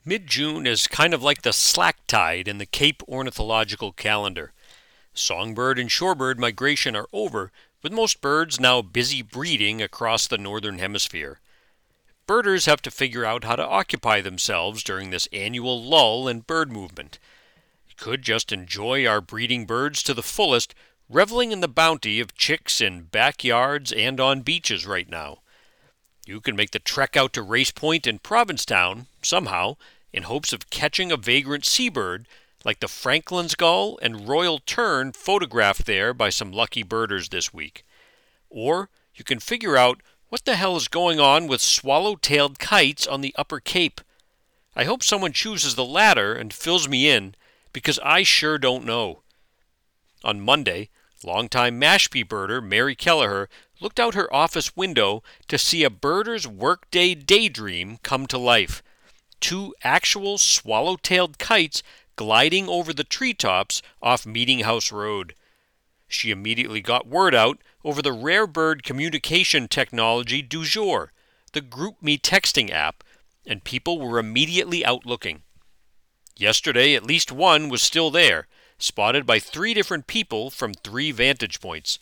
Mid-June is kind of like the slack tide in the Cape ornithological calendar. Songbird and shorebird migration are over, with most birds now busy breeding across the northern hemisphere. Birders have to figure out how to occupy themselves during this annual lull in bird movement. You could just enjoy our breeding birds to the fullest, reveling in the bounty of chicks in backyards and on beaches right now. You can make the trek out to Race Point in Provincetown, somehow, in hopes of catching a vagrant seabird like the Franklin's gull and royal tern photographed there by some lucky birders this week. Or you can figure out what the hell is going on with swallow-tailed kites on the Upper Cape. I hope someone chooses the latter and fills me in, because I sure don't know. On Monday, longtime Mashpee birder Mary Kelleher looked out her office window to see a birder's workday daydream come to life. Two actual swallow-tailed kites gliding over the treetops off Meeting House Road. She immediately got word out over the rare bird communication technology du jour, the GroupMe texting app, and people were immediately out looking. Yesterday, at least one was still there, spotted by 3 different people from 3 vantage points.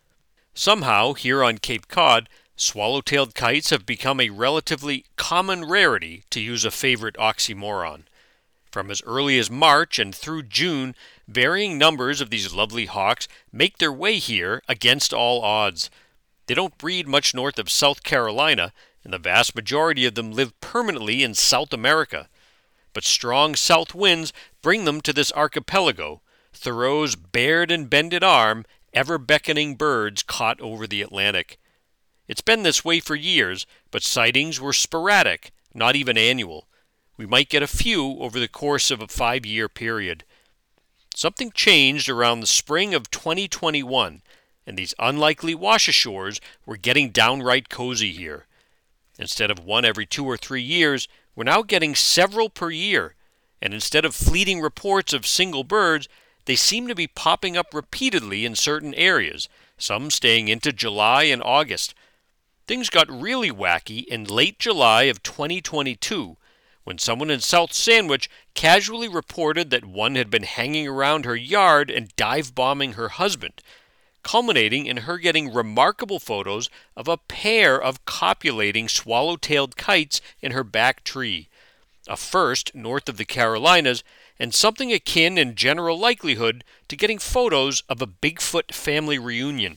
Somehow, here on Cape Cod, swallow-tailed kites have become a relatively common rarity, to use a favorite oxymoron. From as early as March and through June, varying numbers of these lovely hawks make their way here against all odds. They don't breed much north of South Carolina, and the vast majority of them live permanently in South America. But strong south winds bring them to this archipelago, Thoreau's bared and bended arm, ever-beckoning birds caught over the Atlantic. It's been this way for years, but sightings were sporadic, not even annual. We might get a few over the course of a 5-year period. Something changed around the spring of 2021, and these unlikely wash-ashores were getting downright cozy here. Instead of one every 2 or 3 years, we're now getting several per year, and instead of fleeting reports of single birds, they seem to be popping up repeatedly in certain areas, some staying into July and August. Things got really wacky in late July of 2022, when someone in South Sandwich casually reported that one had been hanging around her yard and dive-bombing her husband, culminating in her getting remarkable photos of a pair of copulating swallow-tailed kites in her back tree, a first north of the Carolinas, and something akin in general likelihood to getting photos of a Bigfoot family reunion.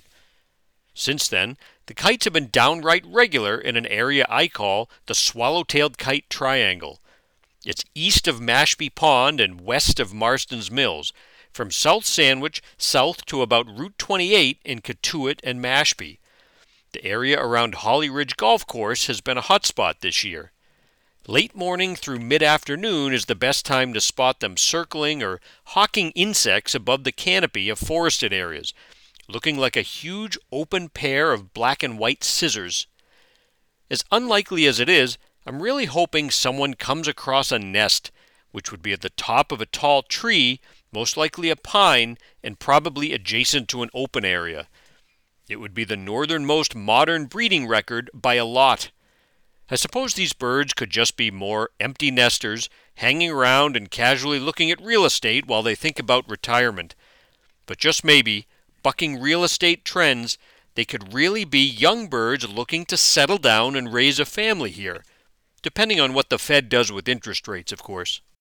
Since then, the kites have been downright regular in an area I call the Swallow-tailed Kite Triangle. It's east of Mashpee Pond and west of Marston's Mills, from South Sandwich south to about Route 28 in Cotuit and Mashpee. The area around Holly Ridge Golf Course has been a hotspot this year. Late morning through mid-afternoon is the best time to spot them circling or hawking insects above the canopy of forested areas, looking like a huge open pair of black and white scissors. As unlikely as it is, I'm really hoping someone comes across a nest, which would be at the top of a tall tree, most likely a pine, and probably adjacent to an open area. It would be the northernmost modern breeding record by a lot. I suppose these birds could just be more empty nesters, hanging around and casually looking at real estate while they think about retirement. But just maybe, bucking real estate trends, they could really be young birds looking to settle down and raise a family here, depending on what the Fed does with interest rates, of course.